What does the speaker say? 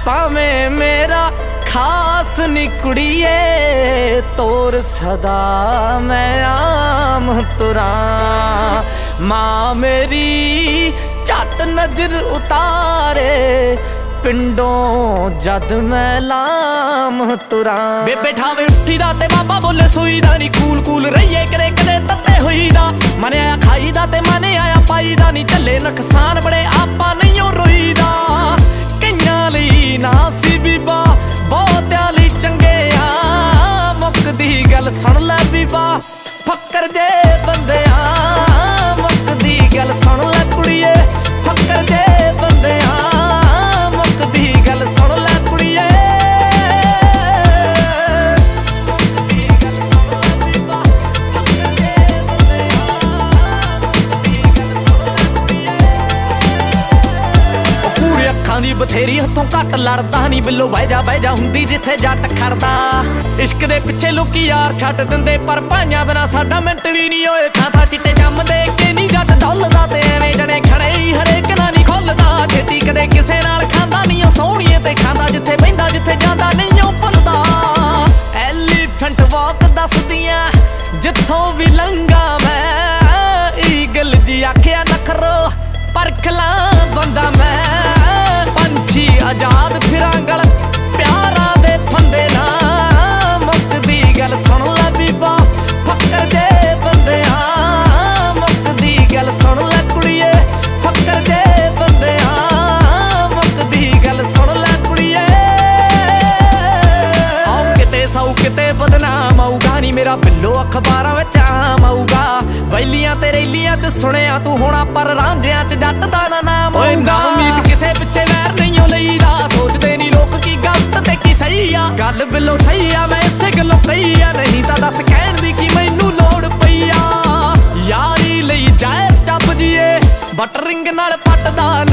ਭਾਵੇਂ ਮੇਰਾ ਖਾਸ ਨੀ ਕੁੜੀਏ ਤੋਰ ਸਦਾ ਮੈਂ ਆਮ ਤੁਰਾਂ। ਮਾਂ ਮੇਰੀ ਝੱਟ ਨਜ਼ਰ ਉਤਾਰੇ ਪਿੰਡੋਂ ਜਦ ਮੈਂ ਲਾਮ ਤੁਰਾਂ। ਬੇਬੇ ਠਾਵੇ ਉੱਠੀ ਦਾ ਤੇ ਬਾਬਾ ਬੋਲੇ ਸੂਈ ਦਾ ਨੀ ਕੂਲ ਕੂਲ ਰਹੀਏ ਕਦੇ ਕਦੇ ਤੱਤੇ ਹੋਈ ਦਾ। ਮਨ ਆਇਆ ਖਾਈ ਦਾ ਤੇ ਮਨ ਆਇਆ ਪਾਈ ਦਾ ਨੀ ਝੱਲੇ ਨੁਕਸਾਨ ਬੜੇ ਆਪਾਂ ਨਹੀਂ ਰੋਈ ਦਾ। ਕਈਆਂ ਲਈ ਨਾ ਸੀ ਬੀਬਾ ਬਹੁਤਿਆਂ ਲਈ ਚੰਗੇ ਆ। ਮੁੱਕਦੀ ਗੱਲ ਸੁਣ ਲੈ ਬੀਬਾ ਫੱਕਰ ਜੇ ਬੰਦਿਆਂ। ਮੁੱਕਦੀ ਗੱਲ ਸੁਣ ਲੈ ਕੁੜੀਏ ਫੱਕਰ ਜੇ ਬੰਦਿਆਂ। ਮੁੱਕਦੀ ਗੱਲ ਸੁਣ ਲੈ ਕੁੜੀਏ। ਮੁੱਕਦੀ ਗੱਲ ਸੁਣ ਲੈ ਬੀਬਾ ਫੱਕਰ ਜੇ ਬੰਦਿਆਂ। ਮੁੱਕਦੀ ਗੱਲ ਸੁਣ ਲੈ ਕੁੜੀਏ। ਉਹ ਪੂਰੇ ਅੱਖਾਂ ਦੀ ਬਥੇਰੀ ਹੱਥੋਂ ਘੱਟ ਲੜਦਾ ਨੀ ਬਿੱਲੋ ਬਹਿ ਜਾ ਹੁੰਦੀ ਜਿੱਥੇ ਜੱਟ ਖੜਦਾ। ਇਸ਼ਕ ਦੇ ਪਿੱਛੇ ਲੋਕੀ ਯਾਰ ਛੱਡ ਦਿੰਦੇ ਪਰ ਭਾਈਆਂ ਬਿਨਾ ਸਾਡਾ ਮਿੰਟ ਵੀ ਨਹੀਂ ਹੋਏ। ਥਾਂ ਚਿੱਟੇ ਜੰਮ ਦੇ ਕੇ ਨੀ ਜੱਟ ਡੁੱਲਦਾ ਤੇ ਐਵੇਂ ਜਣੇ ਖੜੇ ਹੀ ਹਰੇਕ ਨਾਲ ਨਹੀਂ ਖੁੱਲਦਾ। ਛੇਤੀ ਕਦੇ ਕਿਸੇ ਨਾਲ ਖਾਂਦਾ ਨਹੀਂ ਉਹ ਸੋਹਣੀਏ ਤੇ ਖਾਂਦਾ ਜਿੱਥੇ ਬਹਿੰਦਾ ਜਿੱਥੇ ਜਾਂਦਾ ਨਹੀਂ ਉਹ ਭੁੱਲਦਾ। ਐਲੀਫੈਂਟ ਵਾਕ ਦੱਸਦੀਆਂ ਜਿੱਥੋਂ ਵੀ ਲੰਘਾ ਮੈਂ। ਈਗਲ ਜੀ ਆਖਿਆ ਨਖਰੋ ਪਰਖ ਲਾਂ ਬੰਦਾ ਮੈਂ। ਪੰਛੀ ਆਜ਼ਾਦ ਫਿਰਾਂ ਗਲ ਪਿਆਰਾਂ ਦੇ ਫੰਦੇ ਨਾ। ਮੁੱਕਦੀ ਗੱਲ ਸੁਣ ਲੈ ਬੀਬਾ ਫੱਕਰ ਜੇ ਬੰਦਿਆਂ। ਮੁੱਕਦੀ ਗੱਲ ਸੁਣ ਲੈ ਕੁੜੀਏ ਫੱਕਰ ਜੇ ਬੰਦਿਆਂ। ਮੁੱਕਦੀ ਗੱਲ ਸੁਣ ਲੈ ਕੁੜੀਏ। ਆਓ ਕਿਤੇ ਸੌ ਕਿਤੇ ਬਦਨਾਮ ਆਊਗਾ ਨੀ ਮੇਰਾ ਬਿੱਲੋ ਅਖਬਾਰਾਂ ਵਿੱਚ ਆਮ ਆਊਗਾ। ਵੈਲੀਆਂ ਤੇ ਰੈਲੀਆਂ ਚ ਸੁਣਿਆ ਤੂੰ ਹੋਣਾ ਪਰ ਰਾਂਝਿਆਂ ਚ ਜੱਟ ਦਾ ਨਾ ਨਾਮ ਆਊਗਾ। ਉਮੀਦ ਕਿਸੇ ਪਿੱਛੇ ਵੈਰ ਨਹੀਂ ਓ ਲਈਦਾ। ਸੋਚਦੇ ਨੀ ਲੋਕ ਕੀ ਗਲਤ ਤੇ ਕੀ ਸਹੀ ਆ। ਗੱਲ ਬਿੱਲੋ ਸਹੀ ਆ ਮੈਂ ਇਸੇ ਗੱਲੋਂ ਕਹੀ ਆ। ਨਹੀਂ ਤਾਂ ਦੱਸ ਕਹਿਣ ਦੀ ਕੀ ਮੈਨੂੰ ਲੋੜ ਪਈ ਆ। ਯਾਰੀ ਲਈ ਜਾਏ ਚੱਬ ਜੀਏ ਬਟ ਰਿੰਗ ਨਾਲ ਪੱਟਦਾ